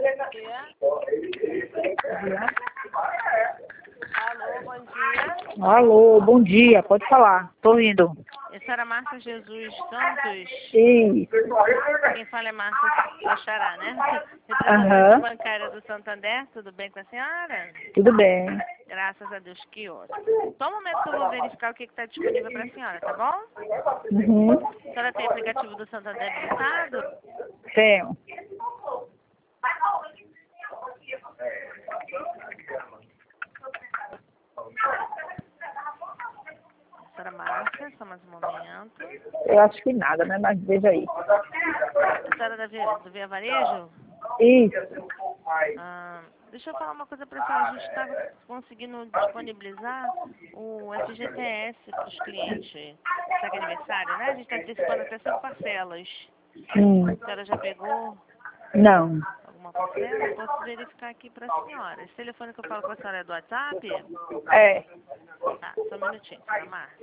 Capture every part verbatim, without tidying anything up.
Alô, bom dia. Alô, bom dia, pode falar, tô ouvindo. A senhora Marta Jesus Santos. Sim. Quem fala é Marta Sachará, né? Aham. Representante bancária do Santander, tudo bem com a senhora? Tudo bem. Graças a Deus, que ótimo. Só um momento que eu vou verificar o que está disponível para a senhora, tá bom? Uhum. A senhora tem aplicativo do Santander habilitado? Tenho. Senhora Marta, só mais um momento. Eu acho que nada, né? Mas veja aí. A senhora da Via, do Via Varejo? Isso. Ah, deixa eu falar uma coisa para a senhora. A gente está conseguindo disponibilizar o F G T S para os clientes. Sabe que é aniversário, né? A gente está antecipando até cinco parcelas. Hum. A senhora já pegou Não. alguma parcela? Eu posso verificar aqui para a senhora. Esse telefone que eu falo com a senhora é do WhatsApp? É. Tá, só um minutinho, senhora Marta.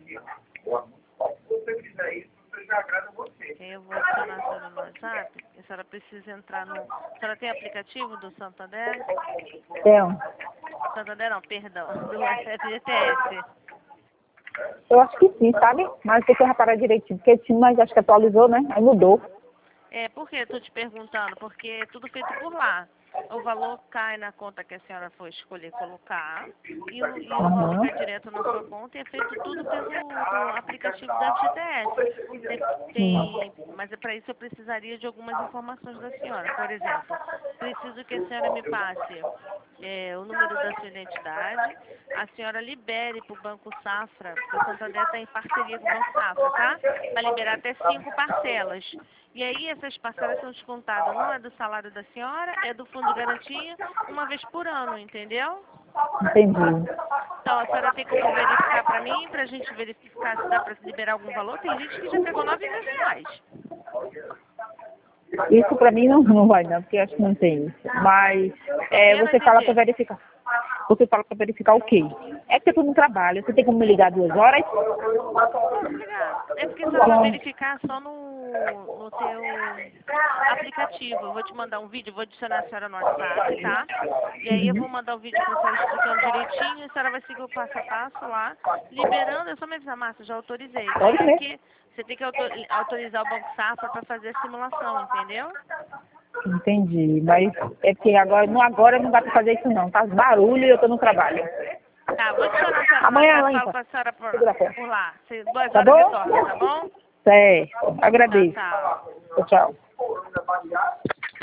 Ok, eu vou adicionar a senhora no WhatsApp. A senhora precisa entrar no... A senhora tem aplicativo do Santander? Tenho. Santander não, perdão, do F G T S. Eu acho que sim, sabe? Mas tem que reparar direitinho, porque tinha, mas acho que atualizou, né? Aí mudou. É, por que eu tô te perguntando? Porque é tudo feito por lá. O valor cai na conta que a senhora for escolher colocar e o, e o valor Uhum. cai direto na sua conta e é feito tudo pelo aplicativo da F G T S. Tem, tem, mas é para isso eu precisaria de algumas informações da senhora. Por exemplo, preciso que a senhora me passe é, o número da sua identidade, a senhora libere para o Banco Safra, porque o Santander está em parceria com o Banco Safra, tá? Para liberar até cinco parcelas. E aí essas parcelas são descontadas, não é do salário da senhora, é do fundo de garantia, uma vez por ano, entendeu? Entendi. Então a senhora tem como verificar para mim, para a gente verificar se dá para liberar algum valor? Tem gente que já pegou nove mil reais. Isso pra mim não, não vai não, porque eu acho que não tem isso. Mas é, Eu não você fala pra entendi. verificar. Você fala pra verificar o quê? É porque tu não trabalha. Você tem como me ligar duas horas? Obrigada. É porque a senhora vai verificar só no, no teu aplicativo. Eu vou te mandar um vídeo, vou adicionar a senhora no WhatsApp, tá? E aí eu vou mandar o vídeo para a senhora explicando direitinho, a senhora vai seguir o passo a passo lá, liberando, é só me avisar, Márcia, já autorizei. Pode Aí ver. que você tem que autor- autorizar o Banco Safra para fazer a simulação, entendeu? Entendi. Mas é que agora, não, agora não dá pra fazer isso não. Tá barulho e eu tô no trabalho. Tá, vou adicionar a senhora no Amanhã, WhatsApp, falo Lança. com a senhora por, Segura a porta. por lá. Você, duas Tá horas bom? retorna, tá bom? Certo. Tchau, Agradeço. tchau. Tchau, tchau.